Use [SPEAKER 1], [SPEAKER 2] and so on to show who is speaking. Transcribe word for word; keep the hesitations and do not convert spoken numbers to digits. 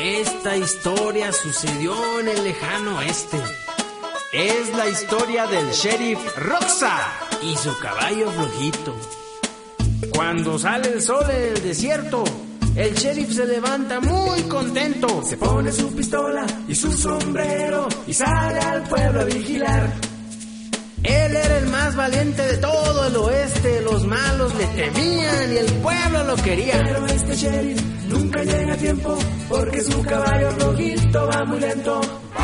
[SPEAKER 1] Esta historia sucedió en el lejano oeste. Es la historia del sheriff Roxa y su caballo flojito. Cuando sale el sol en el desierto, el sheriff se levanta muy contento.
[SPEAKER 2] Se pone su pistola y su sombrero y sale al pueblo a vigilar.
[SPEAKER 1] Él era el más valiente de todo el oeste. Los malos le temían y el pueblo lo quería.
[SPEAKER 2] Pero este sheriff nunca llega a tiempo porque su caballo rojito va muy lento.